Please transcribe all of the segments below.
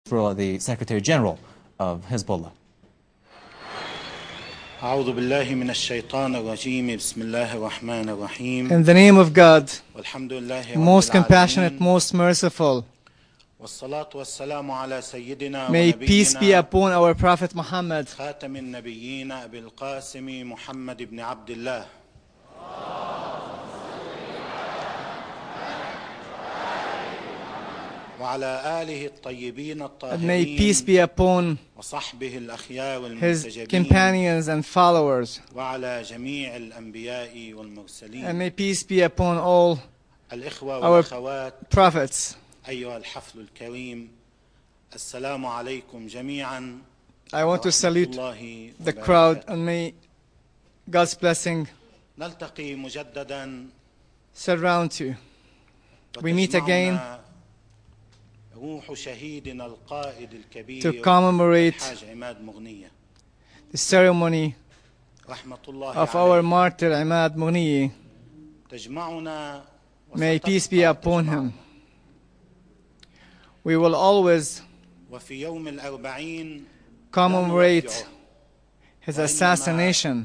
for the Secretary General of Hezbollah. In the name of God, most compassionate, most merciful, may peace be upon our Prophet Muhammad, and may peace be upon his companions and followers, and may peace be upon all our prophets. I want to salute the crowd, and may God's blessing surround you. We meet again to commemorate the ceremony of our martyr Imad Mughniyi. May peace be upon him. We will always commemorate his assassination.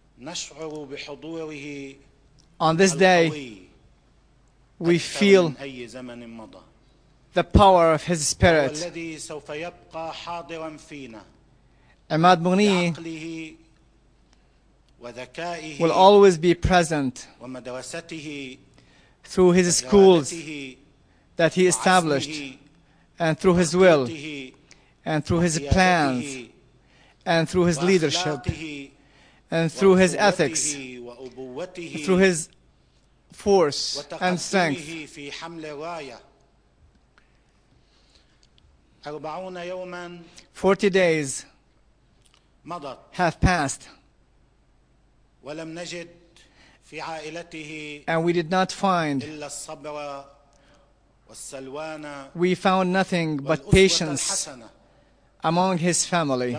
On this day, we feel the power of his spirit. Imad Mughniyi will always be present through his schools that he established, and through his will, and through his plans, and through his leadership, and through his ethics, through his force and strength. 40 days have passed, and we did not find, we found nothing but patience among his family,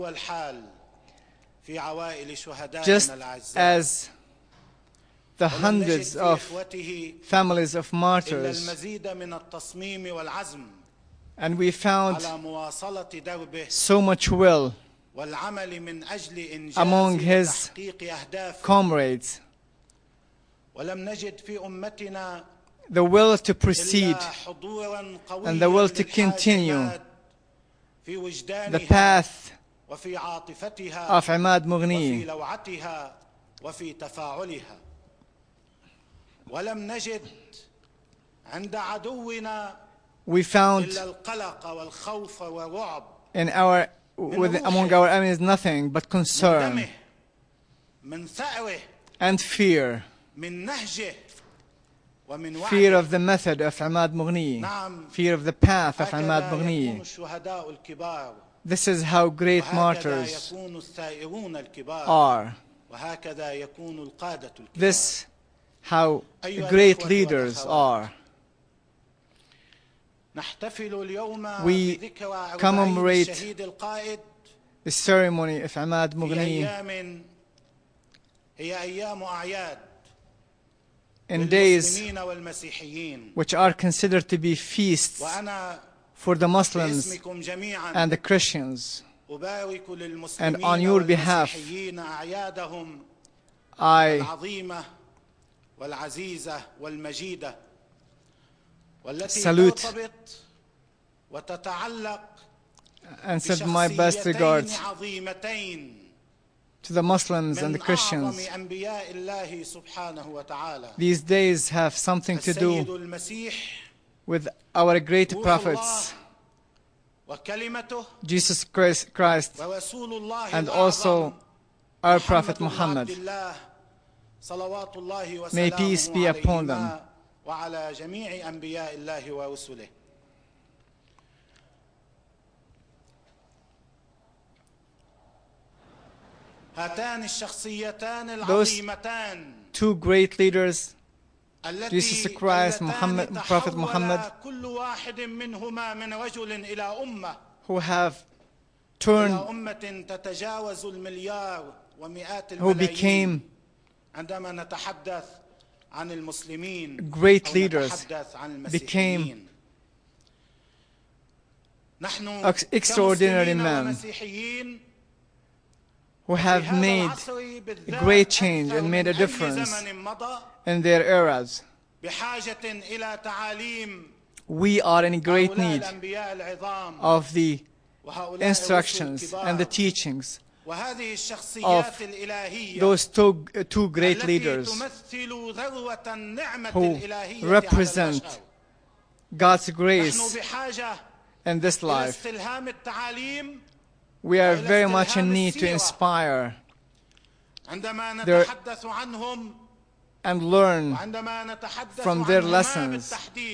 just as the hundreds of families of martyrs. And we found so much will among his comrades, the will to proceed and the will to continue the path of Imad Mughniyi. We found among our enemies nothing but concern and fear. Fear of the method of Imad Mughniyi, fear of the path of Imad Mughniyi. This is how great martyrs are. This how great leaders are. We commemorate the ceremony of Imad Mughniyi in days which are considered to be feasts for the Muslims and the Christians. And on your behalf, I salute and send my best regards to the Muslims and the Christians. These days have something to do with our great prophets, Jesus Christ, and also our Prophet Muhammad. May peace be upon them. Those two great leaders, Jesus Christ, Prophet Muhammad, who have turned, who became great leaders, became extraordinary men who have made a great change and made a difference in their eras. We are in great need of the instructions and the teachings of those two great leaders who represent God's grace in this life. We are very much in need to inspire and learn from their lessons.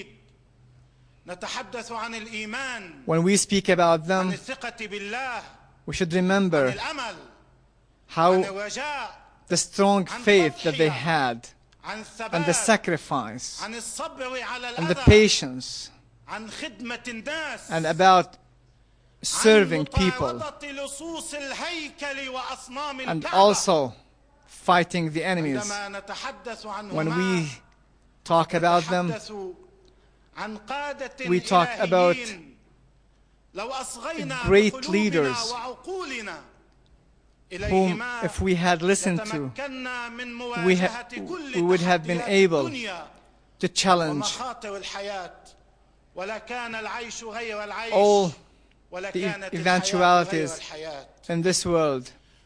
When we speak about them, we should remember how the strong faith that they had, and the sacrifice, and the patience, and about serving people, and also fighting the enemies. When we talk about them, we talk about great leaders whom, if we had listened to, we would have been able to challenge all the eventualities in this world.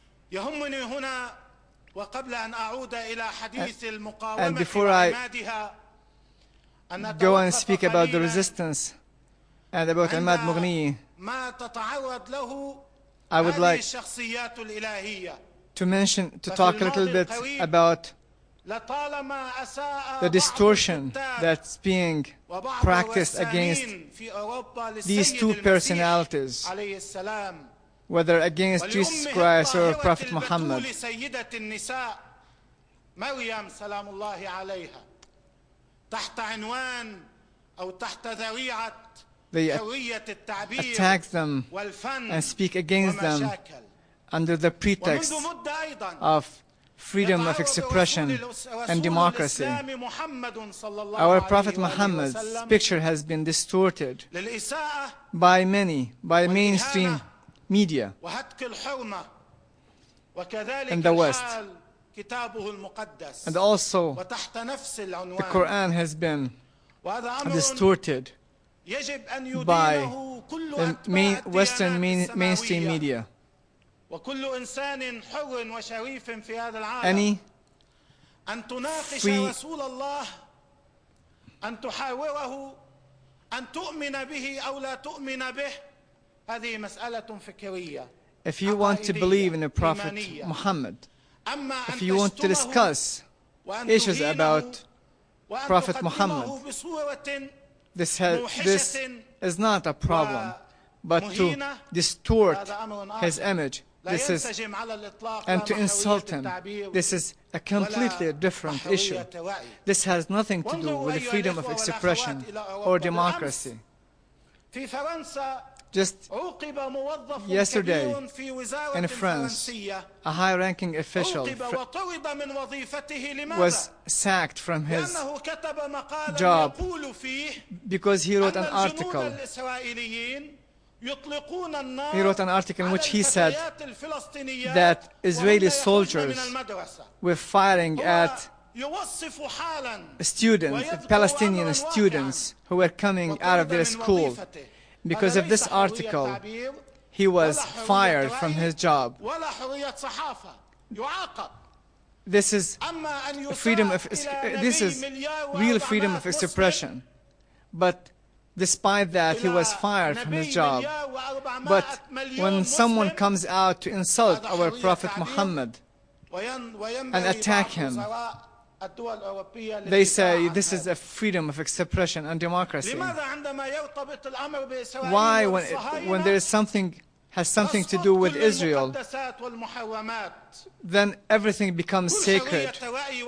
And before I go and speak about the resistance and about Imad Mughni, I would like to talk a little bit about the distortion that's being practiced against these two personalities, whether against Jesus Christ or Prophet Muhammad. They attack them and speak against them under the pretext of freedom of expression and democracy. Our Prophet Muhammad's picture has been distorted by mainstream media in the West. And also, the Quran has been distorted by the Western mainstream media. Any free if you want to believe in the Prophet Muhammad, if you want to discuss issues about Prophet Muhammad, this is not a problem, but to distort his image, and to insult him, this is a completely different issue. This has nothing to do with the freedom of expression or democracy. Just yesterday in France, a high-ranking official was sacked from his job because he wrote an article. He wrote an article in which he said that Israeli soldiers were firing at students, Palestinian students who were coming out of their school. Because of this article, he was fired from his job. This is freedom of, this is real freedom of expression. But despite that, he was fired from his job. But when someone comes out to insult our Prophet Muhammad and attack him, they say this is a freedom of expression and democracy. Why, when there is something has something to do with Israel, then everything becomes sacred?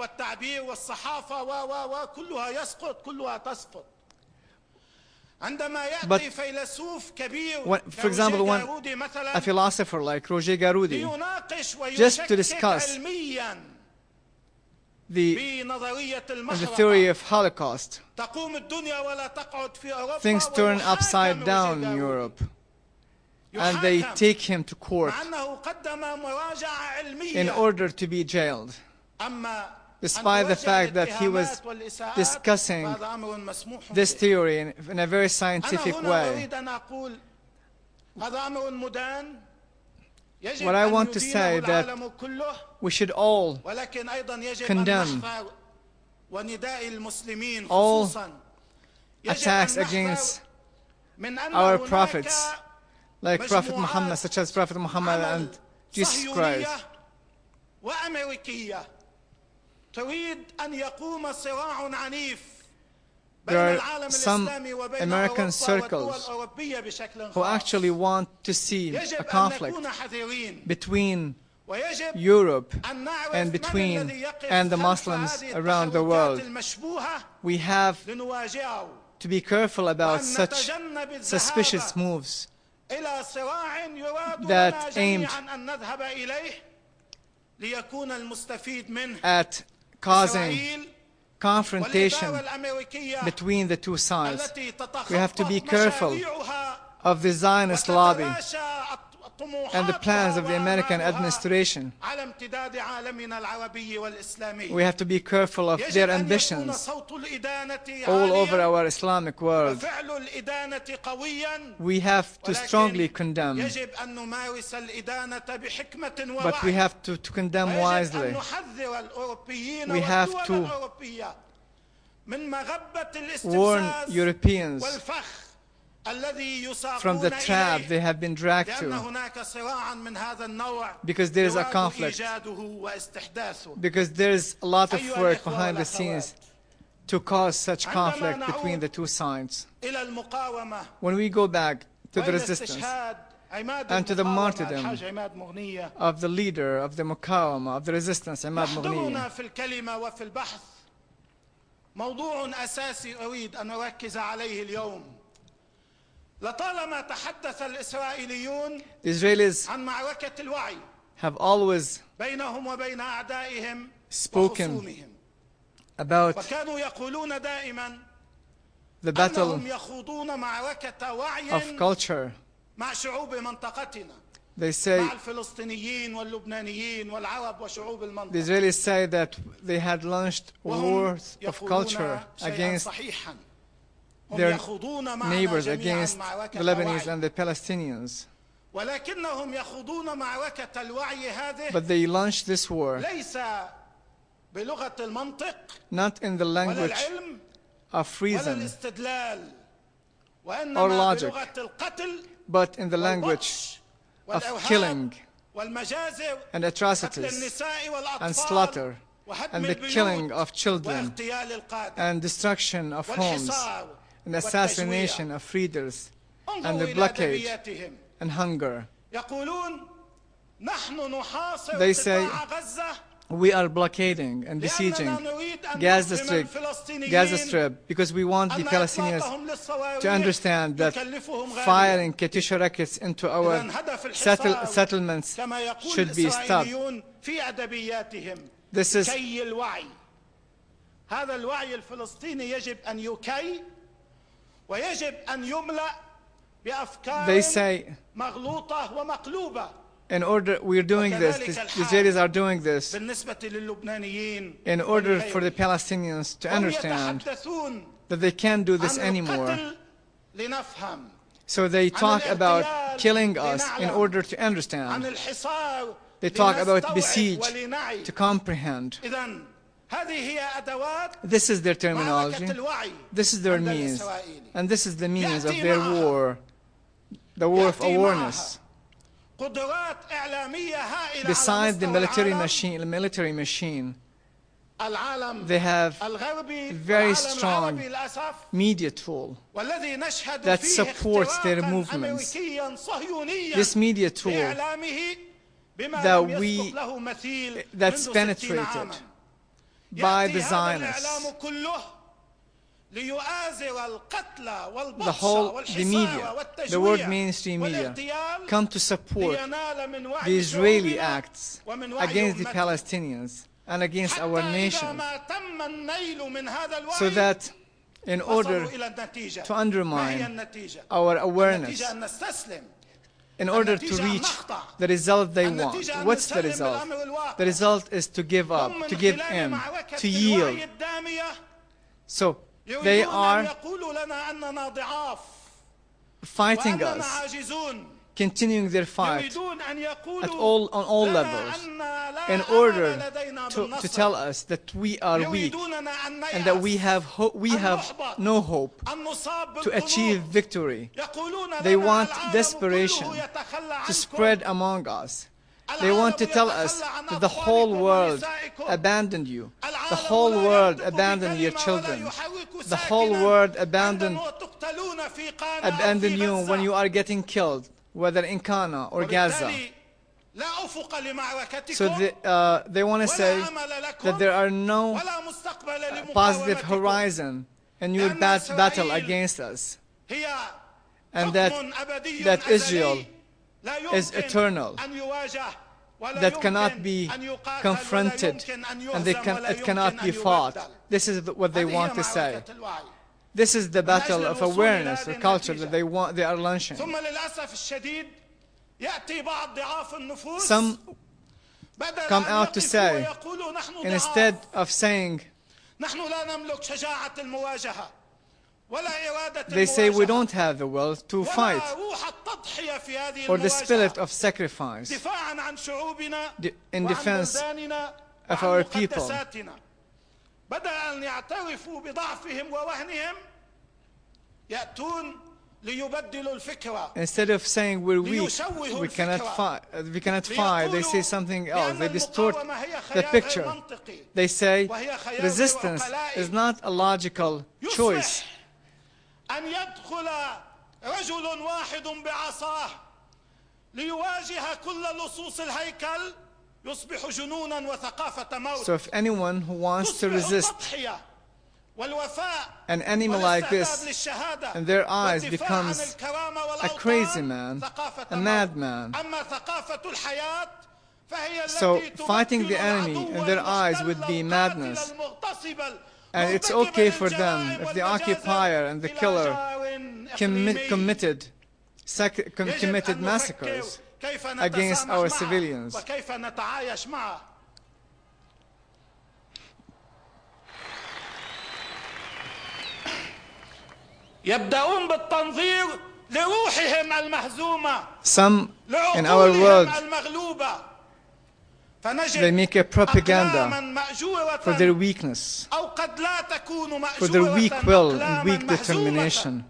But for example, when a philosopher like Roger Garudi, just to discuss the theory of Holocaust, things turn upside down in Europe. and they يحاكم take him to court مع أنه قدم مراجعة in علمية. order to be jailed, أما despite the fact that he was discussing this theory in a very scientific way. What I want to say that we should all condemn all attacks against our prophets, like Prophet Muhammad, such as Prophet Muhammad and Jesus Christ. There are some American circles who actually want to see a conflict between Europe and the Muslims around the world. We have to be careful about such suspicious moves that aimed at causing confrontation between the two sides. We have to be careful of the Zionist lobby and the plans of the American administration. We have to be careful of their ambitions all over our Islamic world. We have to strongly condemn, but we have to condemn wisely. We have to warn Europeans from the trap they have been dragged to, because there is a conflict, because there is a lot of work behind the scenes to cause such conflict between the two sides. When we go back to the resistance and to the martyrdom of the leader of the Muqawama, of the resistance, Imad Mughniya, موضوع أساسي أريد أن أركز عليه اليوم. لطالما تحدث الإسرائيليون عن معركة الوعي بينهم وبين أعدائهم وخصومهم. وكانوا يقولون دائما أنهم يخوضون معركة وعي مع شعوب منطقتنا. They say, مع الفلسطينيين واللبنانيين والعرب وشعوب المنطقة. The Israelis say that they had launched wars of culture against their neighbors, against the Lebanese and the Palestinians. ولكنهم يخوضون معركة الوعي هذه But they launched this war ليس بلغة المنطق not in the language of reason والاستدلال or وإنما logic, بلغة القتل but in the language of killing and atrocities and slaughter and the killing of children and destruction of homes and assassination of leaders and the blockade and hunger. They say, we are blockading and besieging Gaza Strip because we want the Palestinians to understand that firing Katyusha rockets into our settlements should be stopped. This is هذا الوعي الفلسطيني يجب أن يكي ويجب أن يملأ بأفكار مغلوطة ومقلوبة. In order, we are doing this, the Israelis are doing this in order for the Palestinians to understand that they can't do this anymore. So they talk about killing us in order to understand. They talk about besiege to comprehend. This is their terminology. This is their means. And this is the means of their war, the war of awareness. Besides the military machine, they have a very strong media tool that supports their movements. This media tool that's penetrated by the Zionists. The media, the world mainstream media, come to support the Israeli acts against the Palestinians and against our nation, so that in order to undermine our awareness, in order to reach the result they want. What's the result? The result is to give up, to give in, to yield. So they are fighting us, continuing their fight on all levels, in order to tell us that we are weak and that we have no hope to achieve victory. They want desperation to spread among us. They want to tell us that the whole world abandoned you. The whole world abandoned your children. The whole world abandoned you when you are getting killed, whether in Kana or Gaza. So they want to say that there are no positive horizon in your battle against us, and that Israel is eternal, that cannot be confronted, and it cannot be fought. This is what they want to say. This is the battle of awareness or culture that they are launching. Some come out to say, instead of saying, they say we don't have the will to fight or the spirit of sacrifice in defense of our people. Instead of saying we're weak, we cannot fight, they say something else. They distort the picture. They say resistance is not a logical choice. So if anyone who wants to resist an enemy like this, in their eyes becomes a crazy man, a madman. So fighting the enemy in their eyes would be madness. And it's okay for them if the occupier and the killer committed massacres against our civilians. Some in our world, they make a propaganda for their weakness, for their weak will and weak determination.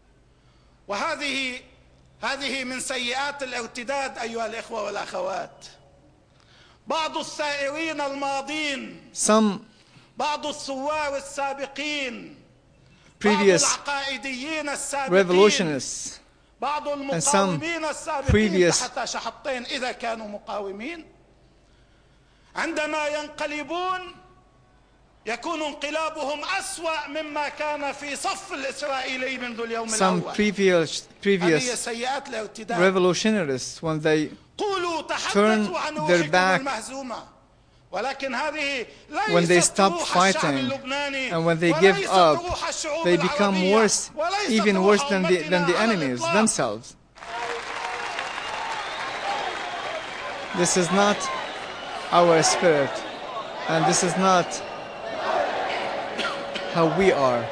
هذه من سيئات الارتداد أيها الإخوة والأخوات. بعض الثائرين الماضين، بعض الثوار السابقين، previous revolutionists, بعض and some المقاومين السابقين previous حتى شحطين إذا كانوا مقاومين، عندما ينقلبون يكون انقلابهم أسوأ مما كان في صف الإسرائيلي منذ اليوم some الأول. previous revolutionists, when they turn their back, when they stop fighting and when they give up, they become worse, even worse than the enemies themselves. This is not our spirit, and this is not how we are.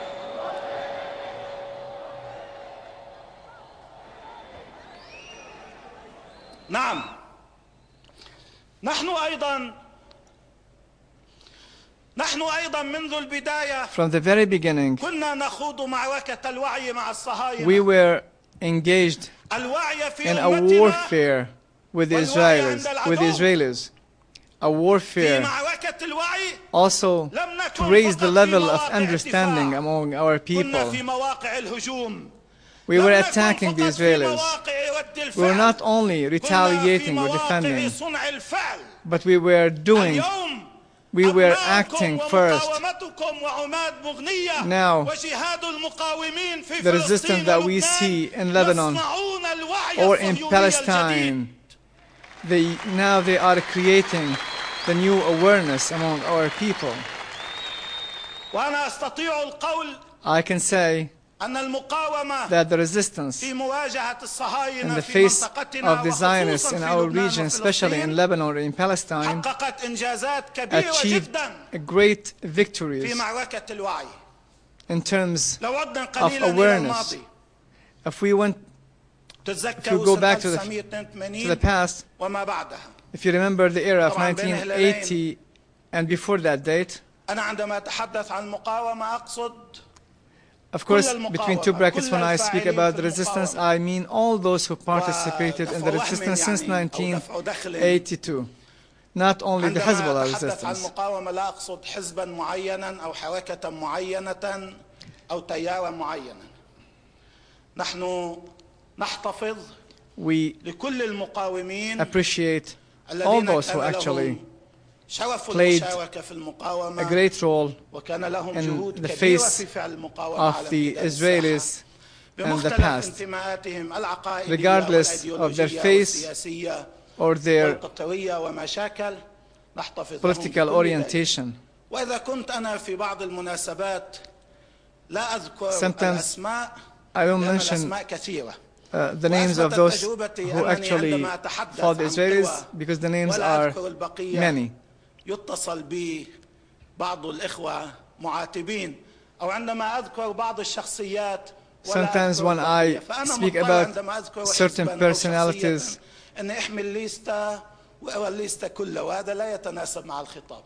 نعم، نحن أيضا منذ البداية From the very beginning, كنا نخوض معركة الوعي مع الصهاينة. we were engaged in a warfare with the Israelis, a warfare also to raise the level of understanding among our people. We were attacking the Israelis. We were not only retaliating or defending, but we were acting first. Now, the resistance that we see in Lebanon or in Palestine, now they are creating the new awareness among our people. I can say أن المقاومة that the resistance في مواجهة in الصهاينة the في face منطقتنا of the Zionists وخصوصا in في our لبنان region, especially in وفلسطين Lebanon or in Palestine, حققت إنجازات كبيرة achieved جدا great في victories معركة الوعي. in terms لو عدنا of قليلا إلى awareness. الماضي If we go تتذكروا back سنة to the 1980 past, وما بعدها. if you remember the era of طبعاً بين 1980 and before that date, أنا عندما أتحدث عن المقاومة أقصد of course, between two brackets, when I speak about the resistance, I mean all those who participated in the resistance since 1982. Not only the Hezbollah عندما أتحدث عن resistance. المقاومة لا أقصد حزبا معينا أو حركة معينة أو تيارا معينا. نحن نحتفظ We لكل المقاومين appreciate all الذين those who كان actually لهم شرف played المشاركة في a المقاومة great role وكان لهم in جهود the كبيرة face في فعل المقاومة of على the ميدان الساحة Israelis and the بمختلف past, انتماءاتهم العقائدية regardless of their والأيديولوجية faith والسياسية or their والقطرية وما شاكل. نحتفظ لهم political بكل ذلك. orientation. وإذا كنت أنا في بعض المناسبات لا أذكر Sometimes الأسماء I don't لأن mention الأسماء كثيرة. the names of those who actually fought the Israelis, because the names are many. يتصل بي بعض الإخوة معاتبين أو عندما أذكر بعض الشخصيات Sometimes when I speak about certain personalities, أن احمل الليستة وأو الليستة كلها وهذا لا يتناسب مع الخطاب.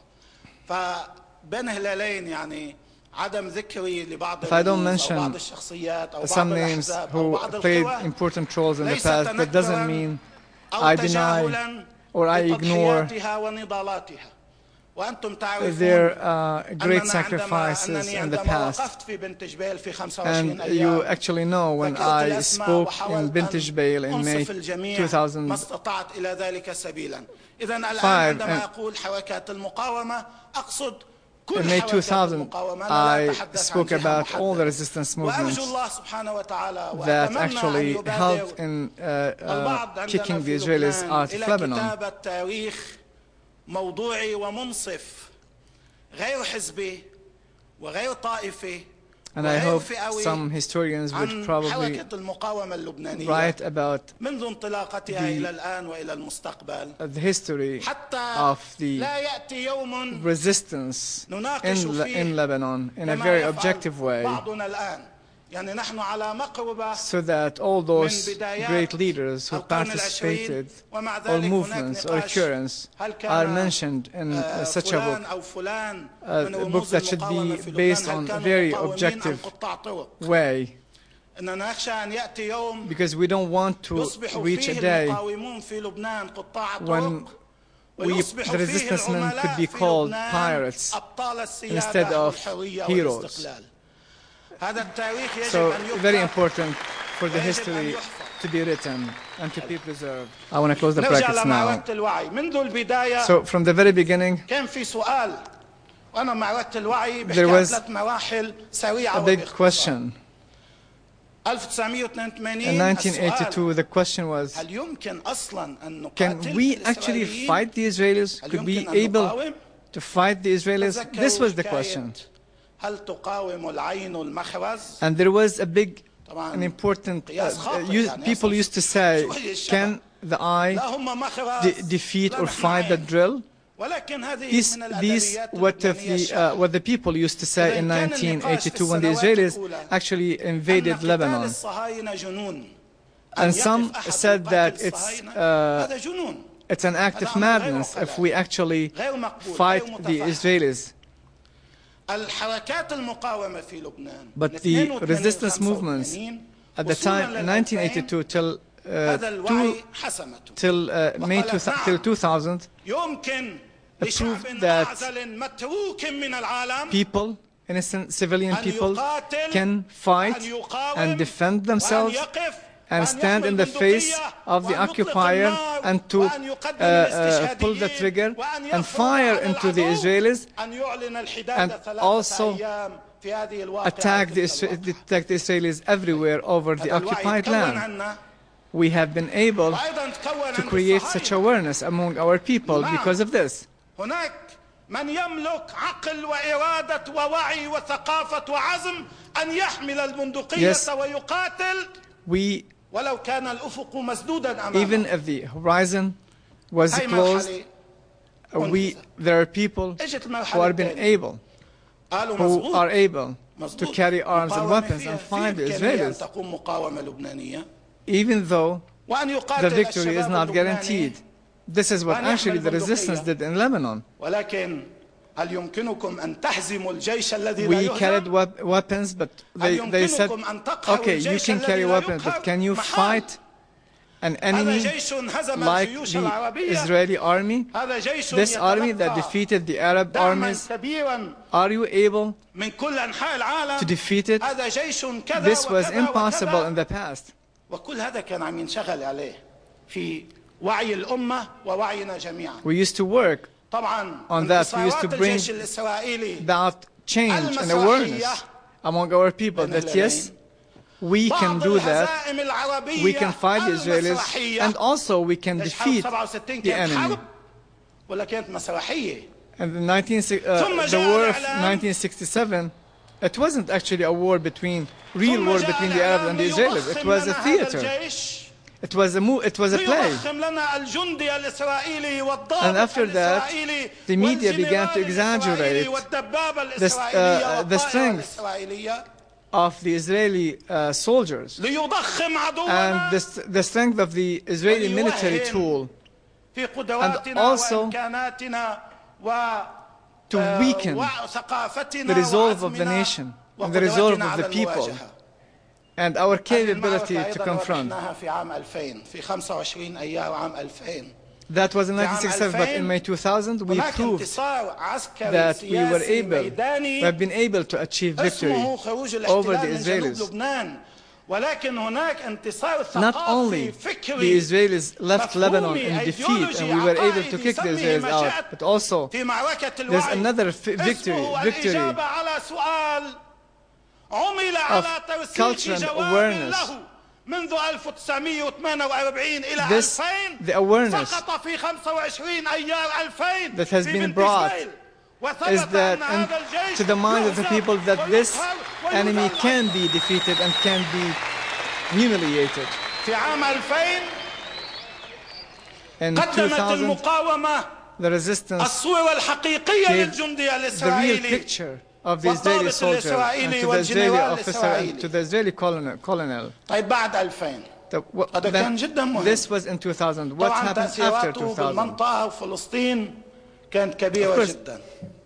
فبين هلالين يعني عدم ذكري لبعض الرموز أو بعض الشخصيات أو some بعض names الأحزاب أو who بعض played القوى important roles in the ليس past, that doesn't mean أو I deny تجاهلا or I ignore لتضحياتها ونضالاتها. وأنتم تعرفون their great أننا sacrifices in the عندما past. وقفت في بنت جبيل في 25 And you أيام actually know when ذكرت I الأسماء spoke in وحاولت Bint أن Jbeil in May أنصف الجميع ما 2005, استطعت إلى ذلك سبيلا. إذا الآن عندما and أقول حركات المقاومة أقصد كل in May حركات 2000 المقاومة. أنا لا I أتحدث عن spoke جهة about all the محددة. resistance وأرجو movements الله سبحانه وتعالى that وأتمنى أن actually يبادر helped in البعض عندنا kicking the في Israelis لبنان out of إلى Lebanon. كتابة تاريخ موضوعي ومنصف غير حزبي وغير طائفي And I وغير hope فئوي some historians would عن probably حركة المقاومة اللبنانية write about منذ انطلاقتها إلى الآن وإلى المستقبل the history حتى of the لا يأتي يوم resistance نناقش فيه in Lebanon in a كما very يفعل objective way, بعضنا الآن. يعني نحن على مقربة so that all those من بدايات great leaders who القرن participated, العشرين ومع all ذلك هناك movements or نقاش occurrence هل are كان mentioned in such a فلان book, أو فلان من a book رموز that should المقاومة be في based لبنان on هل a كانوا very مقاومين أم objective قطاع طرق. way, إننا نخشى أن يأتي يوم because we don't want to يصبح reach a فيه day المقاومون في لبنان قطاع when طرق the resistance men could be called pirates instead of heroes. So very important for the history to be written and to be preserved. I want to close the brackets now. So from the very beginning, كان في سؤال وأنا معركة الوعي there بحكي عن was 3 مراحل سريعة a big وباختصار. question. 1982 In 1982, the question was, هل يمكن أصلا أن can نقاتل we actually الإسرائيليين؟ fight the Israelis? هل Could we يمكن أن able نقاوم؟ to fight the Israelis? This was the question. هل تقاوم العين المخرز؟ And there was a big, طبعاً an important, قياس خاطئ يعني people أصلاً used to say, شوية الشبه. can the eye لا هم مخرز defeat لا or نحن fight the عين. drill? ولكن هذه These من الأدبيات what اللبنانية the people used to say in 1982 when the Israelis actually invaded أن قتال Lebanon. الصهاينة جنون. And أن some يقف أحد said يقاتل that it's الصهاينة، هذا جنون. it's an act of madness if we actually غير مقبول، fight غير the متفهم. Israelis. الحركات المقاومة في لبنان But the resistance movements at the time in 1982 till هذا الوعي حسمته. till May till 2000 يمكن لشعب that معزل متروك من العالم people, innocent civilian أن people, يقاتل can fight وأن يقاوم and defend وأن themselves يقف and وأن stand in يحمل the face بندقية of the وأن يطلق occupier النار and to وأن يقدم pull the الاستشهاديين trigger وأن and يفرض fire على into the العدو Israelis أن يعلن الحداد and 3 also أيام في هذه الواقعة attack the تلك الواقعة. Israelis everywhere over the هذا الوعي occupied تكون land. عنا We have been able وأيضا تكون to عند create الصهاينة. such awareness among our people because of this. هناك من يملك عقل وإرادة ووعي وثقافة وعزم أن يحمل البندقية Yes. ويقاتل we, ولو كان الأفق مسدودا أمامه. even if the horizon was هاي closed, مرحلة there are people اجت who المرحلة have been الثانية. able, قالوا who are مظبوط able to مظبوط. carry arms and مقاومة weapons فيها and find the في إمكانية أن Israelis, تقوم مقاومة لبنانية even though وأن the يقاتل victory is الشباب not اللبناني. guaranteed. This is what وأن actually يحمل the resistance بندقية. did in Lebanon. ولكن هل يمكنكم أن تهزموا الجيش الذي لا We carried يهزم؟ weapons, but هل they said, يمكنكم أن تقهروا okay, you الجيش can الذي carry لا weapons, يقهر؟ but can you محال. fight an هذا enemy جيش هزم like الجيوش the العربية. Israeli army? هذا جيش This army that يتلقى defeated the Arab دعما armies, كبيرا are you able من كل أنحاء العالم. to defeat it? هذا جيش كذا This was وكذا impossible وكذا. in the past. وكل هذا كان عم ينشغل عليه في وعي الأمة ووعينا جميعا. We used to work طبعا on that. We used to انتصارات bring الجيش الإسرائيلي that change and awareness among our people that yes, we can بعض do that. الهزائم العربية We can fight the Israelis المسرحية. and also we can ليش حرب defeat 67 the كانت enemy. حرب ولا كانت مسرحية؟ And ثم the جاء war of الإعلام. 1967, it wasn't actually a war between real ثم war جاء between the Arabs and the الإعلام Israelis. It ليضخم was a لنا هذا theater. الجيش. It was a play. ليضخم لنا الجندي الإسرائيلي والضابط And after that, الإسرائيلي the media والجنرال began to exaggerate الإسرائيلي والدبابة الإسرائيلية the والطائرة strength الإسرائيلية of the Israeli soldiers ليضخم and عدونا the strength of the Israeli military tool في قدراتنا also وإمكاناتنا و to weaken وثقافتنا the resolve of the وعزمنا nation and the resolve وقدرتنا of the على people المواجهة. and our هذه capability المعركة to أيضاً confront. ربحناها في عام 2000 في 25 أيار عام 2000. That was in 1967, but in May 2000 we هناك proved انتصار عسكري that we were سياسي able, we ميداني have been able to achieve victory اسمه خروج over الاحتلال the من جنوب Israelis. لبنان. ولكن هناك انتصار Not ثقافي only فكري the Israelis left Lebanon in مفهومي defeat and we were able to kick the Israelis out, but also في معركة there's الوعي another victory اسمه الإجابة على سؤال عمل على ترسيخ culture and جواب awareness. له منذ 1948 إلى This, 2000 the awareness سقط في 25 أيار 2000 that has في been بنت brought إسماعيل. وثبت is that أن هذا الجيش to the mind of the يهزم people that this ويقهر enemy ويذل. can be defeated and can be humiliated. في عام 2000 In قدمت 2000, المقاومة the resistance الصورة الحقيقية gave للجندي the real الإسرائيلي picture of the Israeli والضابط soldier and الإسرائيلي to the Israeli والجنرال officer and الإسرائيلي. to the Israeli colonel. طيب بعد 2000 هذا كان جدا مهم. This was in 2000. What طبعا happened after تأثيراته 2000? بالمنطقة وفلسطين كانت كبيرة Of course. جدا.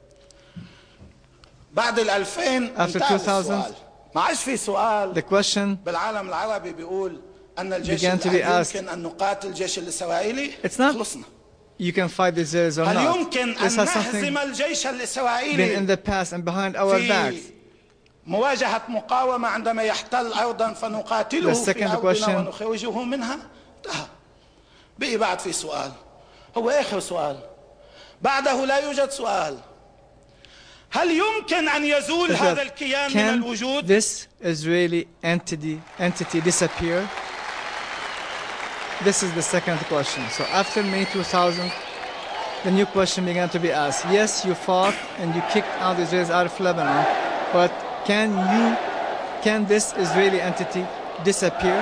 بعد 2000 After انتهى 2000, السؤال. ما عادش في سؤال The question بالعالم العربي بيقول أن الجيش began to be الإسرائيلي asked. يمكن أن نقاتل الجيش الإسرائيلي. It's not خلصنا. you can fight the Israelis or هل not. يمكن This أن has something نهزم الجيش been in الإسرائيلي the past and behind our في backs. مواجهة مقاومة عندما يحتل أرضا فنقاتله The في second أرضنا question. ونخرجه منها؟ انتهى. بقي بعد في سؤال هو آخر سؤال بعده لا يوجد سؤال. هل يمكن أن يزول Is هذا that الكيان من can الوجود؟ this Israeli entity disappear? This is the second question. So after May 2000, the new question began to be asked. Yes, you fought and you kicked out the Israelis out of Lebanon, but can this Israeli entity disappear?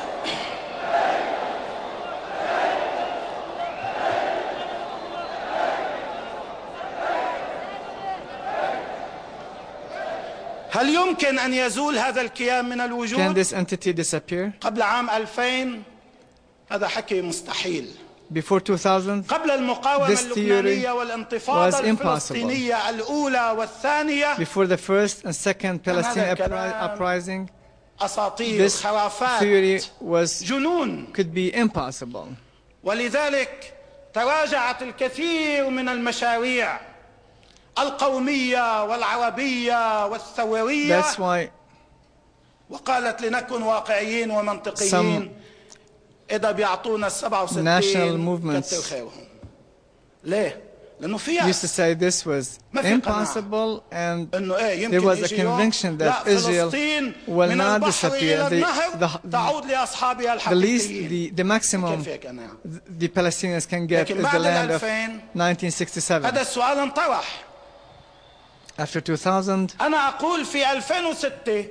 هل يمكن أن يزول هذا الكيان من Can الوجود؟ this entity disappear? قبل عام 2000 هذا حكي مستحيل. Before 2000, قبل المقاومة This theory اللبنانية والانتفاضة was impossible. الفلسطينية الأولى والثانية before the first and second Palestinian كلام uprising, أساطير this خرافات theory was جنون. could be impossible. ولذلك تراجعت الكثير من المشاريع القومية والعربية والثورية That's why وقالت لنكن واقعيين ومنطقيين إذا بيعطونا national movements كتر خيرهم. ليه؟ لأنه في used to say this was ما في impossible and إنه إيه there يمكن was a يجي يوم conviction لا that Israel فلسطين will من not البحر disappear. إلى النهر تعود لأصحابها The least, الحقيقيين. the maximum كيف هيك أنا؟ the Palestinians can get لكن is the بعد land of 2000 1967. هذا السؤال انطرح. After 2000, أنا أقول في 2006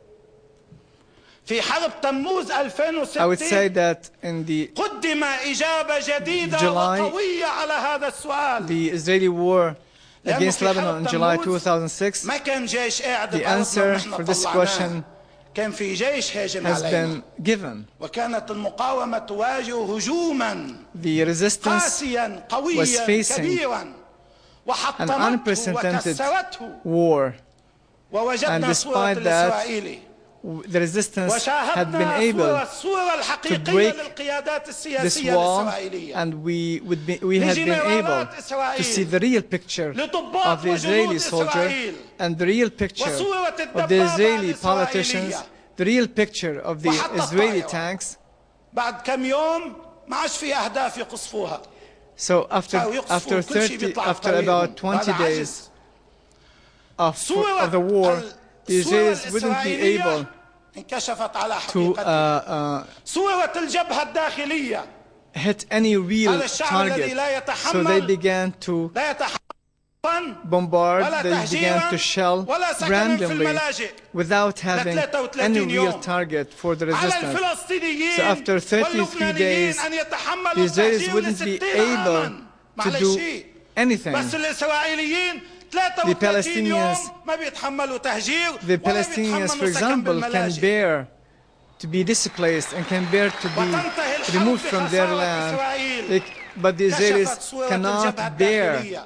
في حرب تموز I would say 2006 that in the قدم إجابة جديدة July, وقوية على هذا السؤال. the Israeli war لأنه against في Lebanon حرب in July تموز 2006 ما كان جيش قاعد the بأرضنا answer ونحن for this طلعناه. question كان في جيش هاجم has علينا been given. وكانت المقاومة تواجه هجوما The resistance قاسيا was قويا facing كبيرا an وحطمته unprecedented وكسرته war, ووجدنا and صورة despite that, الإسرائيلي the resistance had been وشاهدنا able الصورة الحقيقية break للقيادات this السياسية wall, الإسرائيلية and we had been able to see the real picture of the Israeli soldier and the real picture of the Israeli politicians, the real picture of the Israeli tanks. بعد كم يوم ما عادش في أهداف يقصفوها. So after about 20 days of the war, the Israelis wouldn't be able انكشفت على to حقيقتها. صورة الجبهة الداخلية hit any real target. So they began to لا يتحمل bombard, ولا they began to shell ولا سكنا في randomly الملاجئ without having any real target for the على resistance. الفلسطينيين So after 33 days, أن يتحملوا the Israelis التهجير wouldn't be ل60 able عاماً. to معلش do شيء. anything. بس الإسرائيليين The 33 يوم Palestinians, ما بيتحملوا تهجير the ولا Palestinians, for بيتحملوا سكن example, can بالملاجئ. bear to be displaced and can bear to وتنتهي be الحرب removed from their بخسارة land. إسرائيل. But the كشفت Israelis صورة الجبهة cannot bear الداخلية.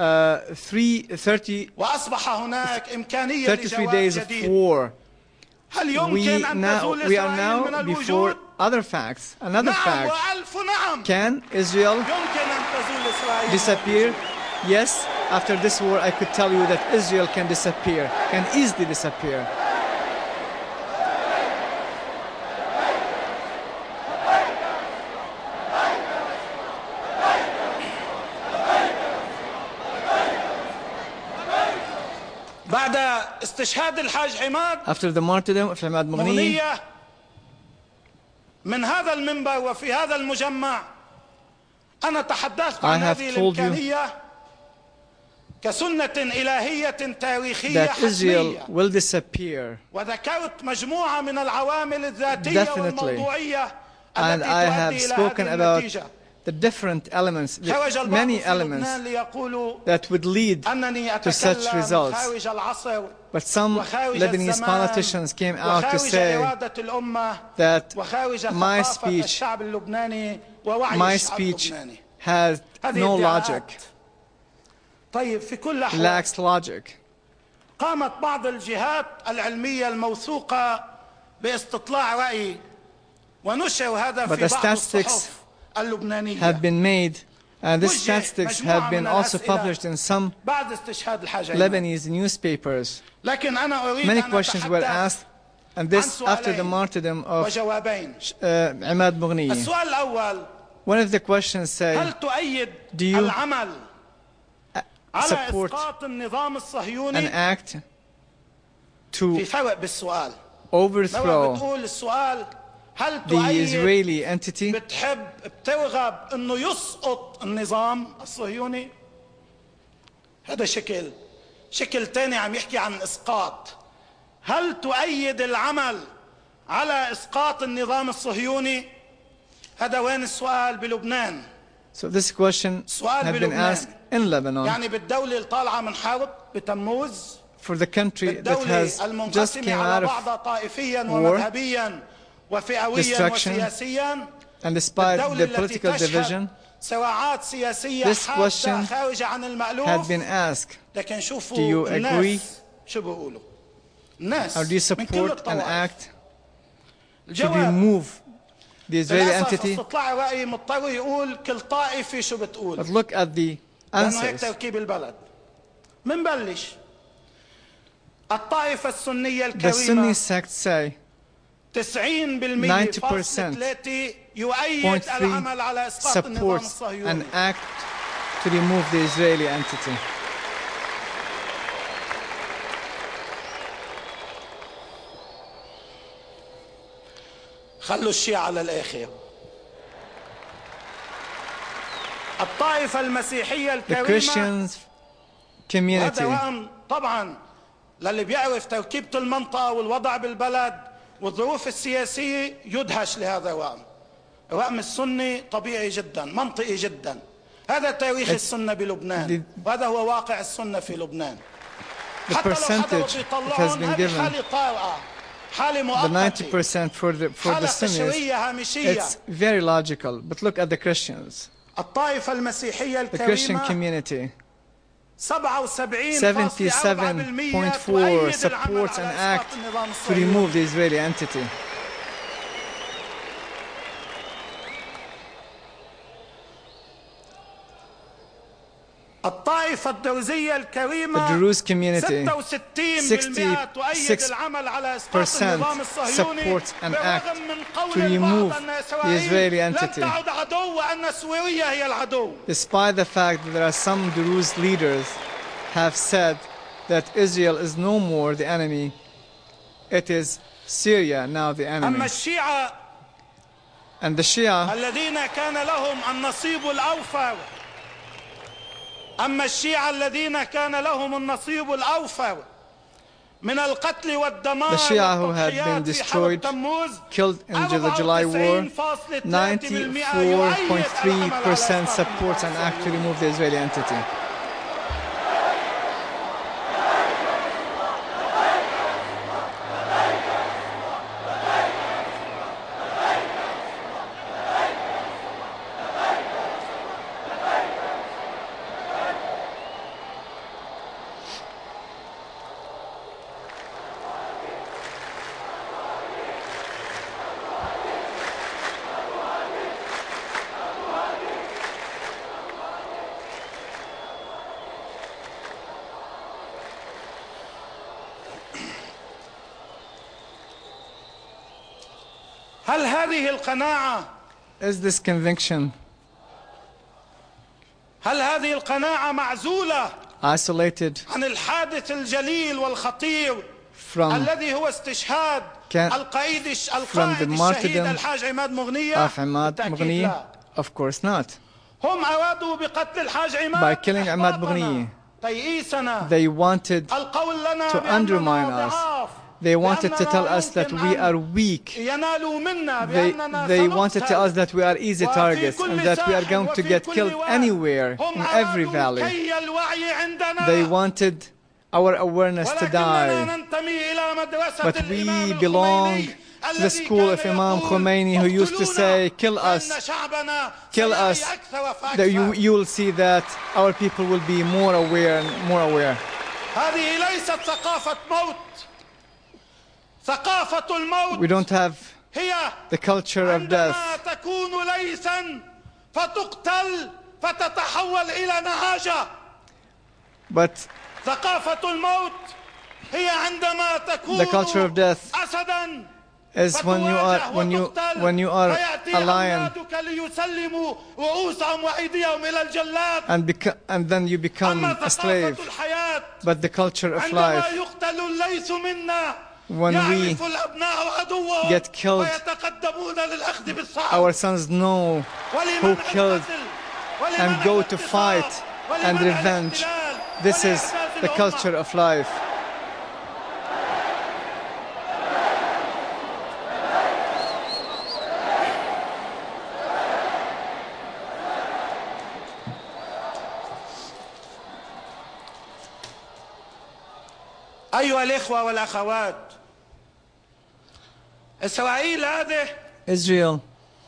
33 وأصبح هناك إمكانية لجواب days of جديد. war. هل يمكن أن تزول We are إسرائيل من now before الوجود؟ other facts. Another نعم fact. وألف نعم. Can Israel يمكن أن تزول إسرائيل disappear? Yes, after this war I could tell you that Israel can disappear, can easily disappear. بعد استشهاد الحاج عماد After the martyrdom of Ahmad Mughni, مغنية من هذا المنبر وفي هذا المجمع أنا تحدثت عن I have هذه told you الإمكانية كسنة إلهية تاريخية that Israel حتمية will disappear. وذكرت مجموعة من العوامل الذاتية Definitely. والموضوعية And التي I have تؤدي إلى spoken هذه about النتيجة. the different elements, خرج the البعض many في elements لبنان ليقولوا that would lead أنني to such أتكلم results. خارج العصر But some وخارج Lebanese الزمان politicians came out to وخارج say إرادة الأمة that وخارج my ثقافة speech, الشعب اللبناني ووعي my الشعب speech اللبناني. has هذه no ادعاءات. logic, طيب في كل الأحوال lacks logic. قامت بعض الجهات العلمية الموثوقة باستطلاع رأي ونشر هذا But في the بعض statistics الصحف اللبنانية have been made, and these وجه statistics مجموعة have been من also الأسئلة published in some بعد استشهاد الحاج عماد. Lebanese newspapers. لكن أنا أريد Many أن questions were أتحدث asked, and this عن after the سؤالين martyrdom of وجوابين. Ahmad Mughni. السؤال الأول One of the questions say, هل تؤيد Do you العمل على support إسقاط النظام an الصهيوني؟ act في to فرق بالسؤال. overthrow بتقول السؤال هل the تؤيد Israeli entity? بتحب بترغب انه يسقط النظام الصهيوني؟ هذا شكل تاني عم يحكي عن اسقاط. هل تؤيد العمل على اسقاط النظام الصهيوني؟ هذا وين السؤال بلبنان؟ So this question had been asked in Lebanon يعني بالدولة الطالعة من حرب بتموز، for the country that بالدولة has just المنقسمة came على out of بعضها طائفيا ومذهبيا وفئويا destruction, وسياسيا، and despite بالدولة the التي political تشهد صراعات صراعات سياسية This حادة question خارجة عن had المألوف. been asked. لكن Do شوفوا you agree الناس شو بيقولوا. الناس or do you من كل support an الطوائف. act to الجواب remove the Israeli للأسف entity? استطلاع رأي مضطر يقول كل طائفة شو بتقول. But look at the لأنه هيك answers. تركيب البلد. منبلش الطائفة السنية The Sunni الكريمة sect say 90% يؤيد العمل على إسقاط النظام supports الصهيوني. an act to remove the Israeli entity. خلوا الشيعة على الآخر. الطائفة المسيحية The الكريمة Christians community. وهذا وهم طبعا للي بيعرف تركيبة المنطقة والوضع بالبلد والظروف السياسية يدهش لهذا وهم. وهم السني طبيعي جدا، منطقي جدا. هذا تاريخ السنة بلبنان، وهذا هو واقع السنة في لبنان. The percentage that has been given, the 90% for the Sunnis, it's very logical. But look at the Christians. The Christian community, 77.4 supports an act to remove the Israeli entity. The Druze community, 66% supports an act to remove the Israeli entity. Despite the fact that there are some Druze leaders have said that Israel is no more the enemy, it is Syria now the enemy. And the Shia, أما الشيعة الذين كان لهم النصيب الأوفر من القتل والدمار والتضحيات في حرب تموز، killed in the July War, 94.3% supports an act to remove the Israeli entity. هل هذه القناعة Is this conviction هل هذه القناعة معزولة isolated عن الحادث الجليل والخطير الذي هو استشهاد القائد الشهيد الحاج عماد مغنية؟ بالتأكيد لا. Of course not. هم أرادوا بقتل الحاج عماد by killing Ahmad Maghni. They wanted to undermine us. They wanted to tell us that we are weak. They wanted to tell us that we are easy targets and that we are going to get killed anywhere, in every valley. They wanted our awareness to die. But we belong to the school of Imam Khomeini, who used to say, kill us, kill us. You will see that our people will be more aware and more aware. We don't have the culture of death. But the culture of death is when you are a lion and then you become a slave. But the culture of life, when we get killed, our sons know who killed and go to fight and revenge. This is the culture of life. أيها الإخوة والأخوات، إسرائيل هذه Israel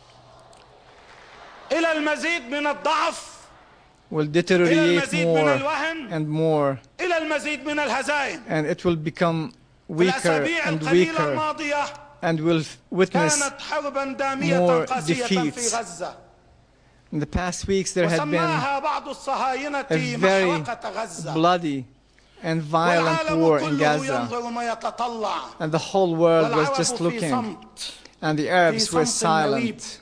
إلى المزيد من الضعف will deteriorate more and more, إلى المزيد من الهزائم. and it will become weaker and weaker, and will witness more defeats. In the past weeks there had been a very bloody and violent war in Gaza, and the whole world was just looking, and the Arabs were silent.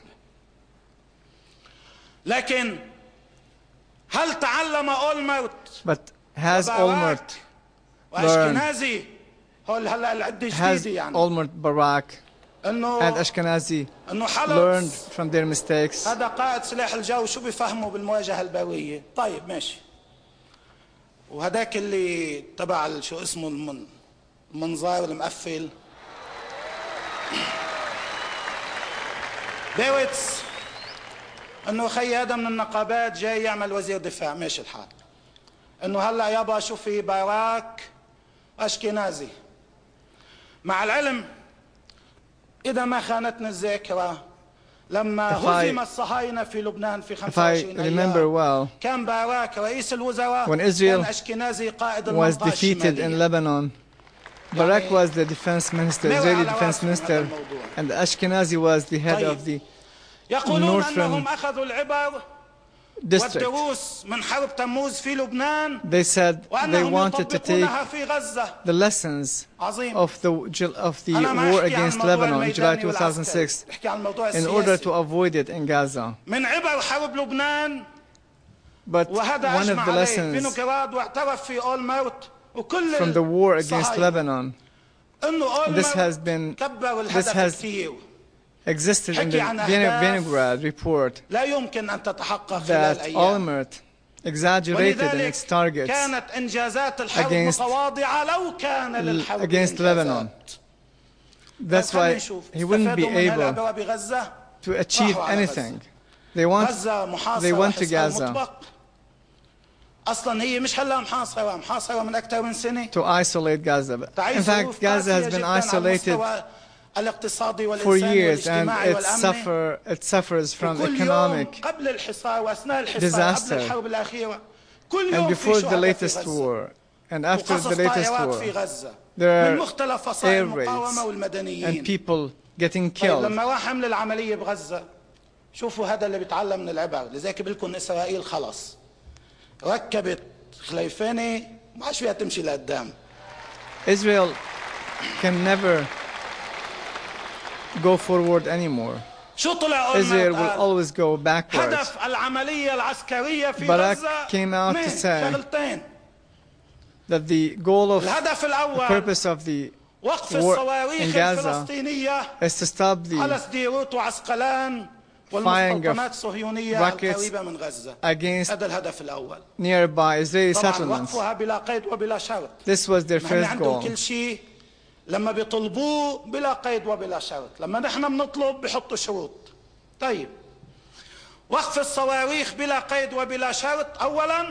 But has Olmert learned, has Olmert, Barak and Ashkenazi learned from their mistakes? وهداك اللي تبع شو اسمه المنظار المقفل بيوتس انه خي هذا من النقابات جاي يعمل وزير دفاع. ماشي الحال. انه هلا يابا شو في باراك اشكنازي. مع العلم اذا ما خانتنا الذاكره لما هزم الصهاينه في لبنان في 25 ايار كان باراك رئيس الوزراء كان اشكنازي قائد المنطقه الشماليه. Barak was the defense minister, Israeli defense minister, and Ashkenazi was the head of the northern district. They said they wanted to take the lessons of the war against Lebanon in July 2006 in order to avoid it in Gaza. But one of the lessons from the war against Lebanon, this has existed in the Vinegrad report, that Olmert exaggerated in its targets against Lebanon. That's why he wouldn't be able to achieve anything. They went to Gaza to isolate Gaza. In fact, Gaza has been isolated for years, and it suffers from economic disaster. And before the latest war, and after the latest war, there are air raids and people getting killed. شوفوا هذا اللي بيتعلم من العبر. لذلك بلكم إسرائيل خلص ركبت خليفانة ما عادش فيها تمشي لقدام. Israel can never go forward anymore. Israel will always go backwards. هدف العملية العسكرية في Barak غزة came out to say شغلتين. that the goal of الهدف the الأول purpose of the وقف war الصواريخ in Gaza الفلسطينية is to stop على the سديروت وعسقلان والمستوطنات الصهيونية القريبة من غزة. against هذا الهدف الأول. nearby Israeli طبعا settlements. وقفها بلا قيد وبلا شرط. This was their first عندهم goal. كل شيء لما بيطلبوه بلا قيد وبلا شرط. لما نحن بنطلب بحطوا شروط. طيب وقف الصواريخ بلا قيد وبلا شرط أولا.